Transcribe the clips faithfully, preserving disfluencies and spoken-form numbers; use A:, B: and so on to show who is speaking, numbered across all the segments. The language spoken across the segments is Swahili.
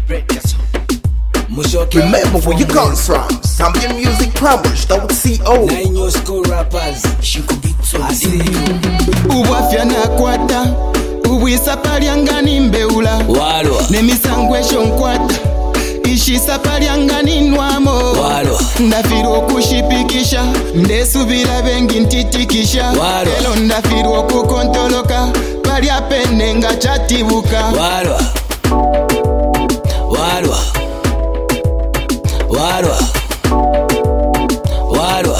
A: Remember where you come from. Zambia Music Plumbers, don't C O.
B: Nine your school rappers. I see you.
C: Uwafya na kwata uwisa palyangani mbeula
B: Walwa
C: nemisangwesho nkwata ishisa palyangani nwamo
B: Walwa
C: ndafirwa kushipikisha ndesubira bengi ntitikisha
B: Walwa
C: elo ndafirwa kukontoloka palya penenga chatibuka
B: Walwa Walwa Walwa Walwa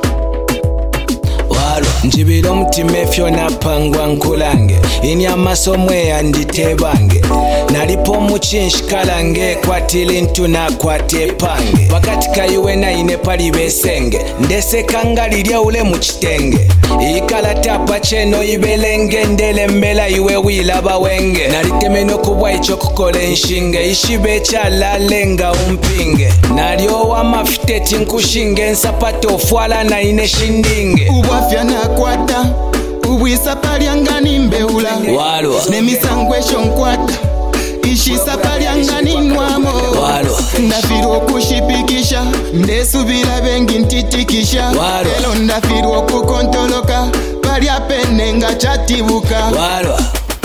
B: njibira omutima efyo napangwa nkulange ini amasomo yanditebange nalipo omukinshikalange ekwatira ntu nakwata epange wakati kayiwe naine pali besenge ndeseka liryaule mu kitenge iikalatapa kyeno ibelenge ndelembela iwe wilaba wenge naliteme n'okubwa ekyo kukola enshinge ishibe ekyalale nga umpinge nalyowa amafiteti nkushinge ensapata ofwala naine shindinge
C: ubwafya nakwata ubwisa palyangani mbeula
B: Walwa
C: nemisangwesho nkwata ishisa palyangani nwamo
B: Walwa
C: ndafirwa kushipikisha ndesubira bengi ntitikisha
B: Walwa
C: elo ndafirwa kukontoloka palya penenga chatibuka
B: Walwa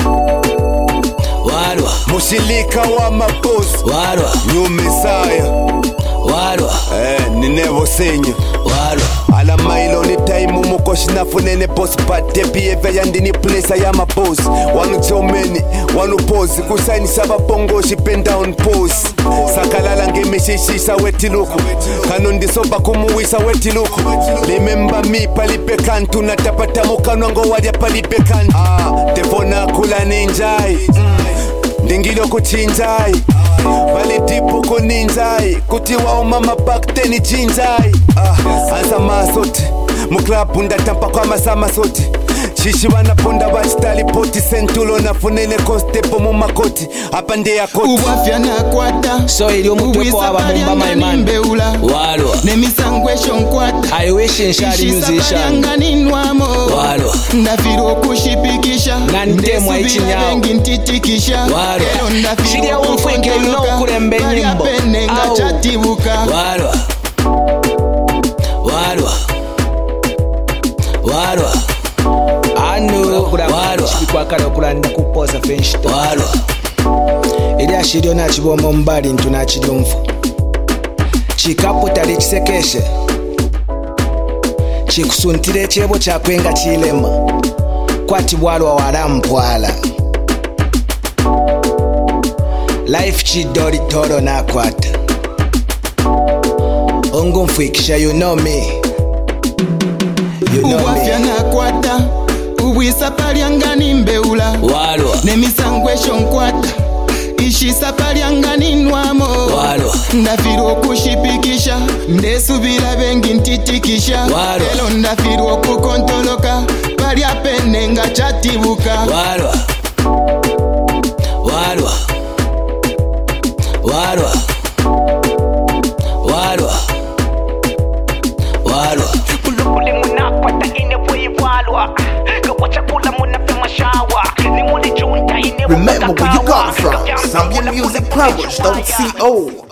B: Walwa
D: Mushilika wa mabosi
B: Walwa
D: New Messiah
B: Walwa
D: Eh, ninevo senyo
B: Walwa
D: ala mailo ni time umukoshi nafunene boss but the behavior yandini place ya ma boss wanu chomeni wanu pose kusaini saba bongo shi pen down pose sakalala ngemishishisa wetiluku kanondi soba kumuwisa wetiluku remember me palipe kantu natapata mukanwango walya palipe kantu ah tefona kula ninjai ndingilo kuchinjai Vali dipu kuninjai kuti wao mama back teni jinjai ah, ansa masote muklabu ndatampa kwa masama sote shishi wanaponda wachitali poti sentulo nafunene konstepo mu makoti hapa nde ya koti
C: ubwafya nakwata
B: so ili omutweko wabamumba maimani
C: mbeula
B: Walwa
C: nemisangwesho nkwata
B: I wish nshali musician Walwa
C: ndafirwa kushipikisha
B: nantemwa ichinyawo
C: bengi ntitikisha
B: Walwa chilya umfweke yuno ukulembe nyimbo
C: penenga chatibuka
B: Walwa Walwa Walwa anu Walwa chikwakala okulanda kupoza fenshito Walwa ili ashiryo nachiboma mbali ntu nachiryumvu chikaputa lichisekeshe chikusuntire chebo chakwenga chilema kwati Walwa walampwala life chidori toro nakwata ongo mfwikisha you know me you know
C: ubwafya
B: me
C: nakwata ubwisa palyangani mbeula
B: Walwa
C: nemisangwesho nkwata ishisa palyangani nwamo
B: Walwa
C: ndafirwa kushipikisha ndesubira bengi ntitikisha
B: Walwa
C: elo ndafirwa kukontoloka palya penenga chatibuka
B: Walwa Walwa Walwa Walwa Walwa
E: kulukule munakwata ine Walwa kawacha kula munafema shawa ni muli junta ine
A: Remember where you come from. Zambia Music Plumbers, don't C O.